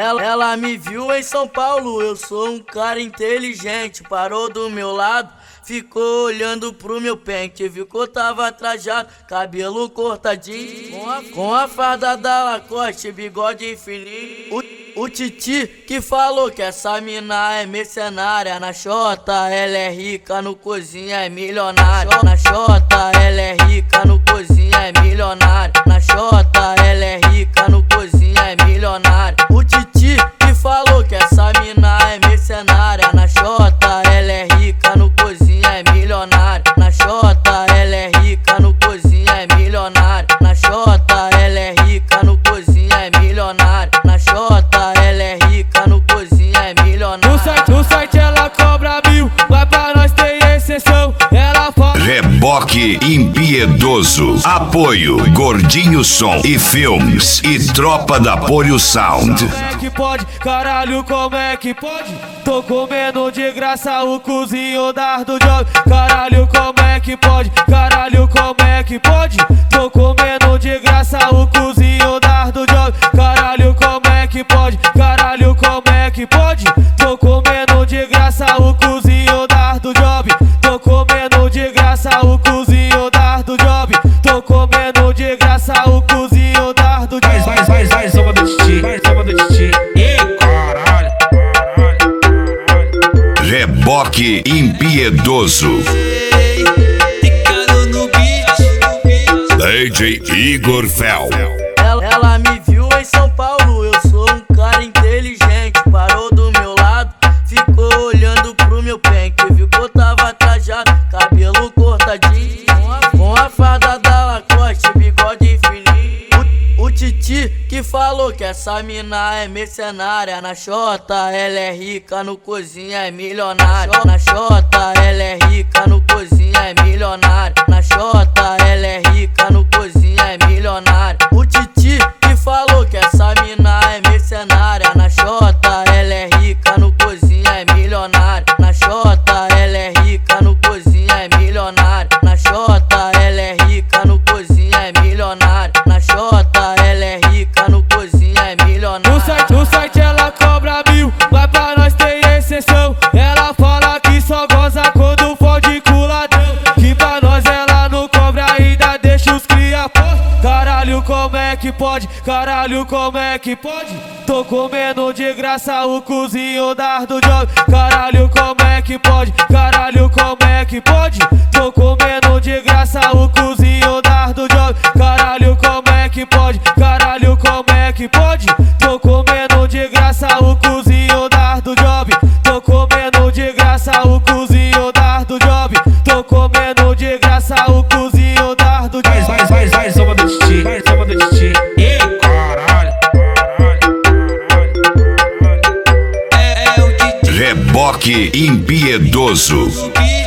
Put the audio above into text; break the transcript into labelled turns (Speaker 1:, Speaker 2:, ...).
Speaker 1: Ela me viu em São Paulo, eu sou um cara inteligente. Parou do meu lado, ficou olhando pro meu pente. Viu que eu tava trajado, cabelo cortadinho, com a farda da Lacoste, bigode fininho. O Titi que falou que essa mina é mercenária. Na Xota ela é rica, no cozinha é milionária. Na Xota ela é rica, no cozinha é milionária. Na Xota ela é rica, no cozinha é milionária. O Titi que falou que essa mina é mercenária. Na Xota ela é rica, no cozinha é milionária. Na Xota ela é rica, no cozinha é milionária. Na Xota ela é rica, no cozinha é milionária. Na Xota ela é rica, no cozinha é milionária.
Speaker 2: No site ela cobra 1000, mas pra nós tem exceção. Ela fala
Speaker 3: Reboque impiedoso. Apoio Gordinho Som e Filmes e Tropa da Polio Sound.
Speaker 2: como é que pode, caralho, como é que pode? Tô comendo de graça o cozinho do job. Caralho, como é que pode? Caralho, como é que pode? Tô comendo de graça o cozinho do job. Caralho, como é que pode? Caralho, como é que pode? Tô comendo de graça o cozinho do job. Tô comendo de graça o cozinho do job. Tô comendo de graça o cozinho do job.
Speaker 4: Vai, samba do Titi, vai, samba do Titi. Ih, caralho.
Speaker 3: Reboque impiedoso.
Speaker 1: Ficando no beat.
Speaker 3: DJ Igor Fel.
Speaker 1: Ela me viu em São Paulo, eu sou um cara inteligente. Parou do meu lado, ficou olhando pro meu pente. Viu que eu tava trajado, cabelo cortadinho, com a farda da Lacoste, bigode fininho. O Titi que falou que essa mina é mercenária. Na Xota ela é rica, no cozinha é milionária. Na Xota ela é rica, no cozinha é milionária. Na Xota ela é rica, no cozinha é milionária. O Titi que falou que essa mina é mercenária. Na Xota ela é rica, no cozinha é milionária. Na Xota ela é rica, no cozinha é milionária. Na Xota ela é rica, no cozinha é milionária. Na Xota ela é rica, no cozinha é milionária.
Speaker 2: No site ela cobra 1000, mas pra nós tem exceção. Ela fala que só goza quando fode culadão. Que pra nós ela não cobra, ainda deixa os cria pô. Caralho, como é que pode? Caralho, como é que pode? Tô comendo de graça o cozinho do job. Caralho, como é que pode? Caralho, como é que pode? Tô comendo de graça o cozinho do job. Caralho, como é que pode? Caralho, como é que pode? Tô comendo de graça o cozinho do job. Tô comendo de graça o cozinho do job. Tô comendo de graça o cozinho do job.
Speaker 4: Vai, samba do Titi, vai, samba do Titi. Ih, caralho.
Speaker 3: Reboque impiedoso.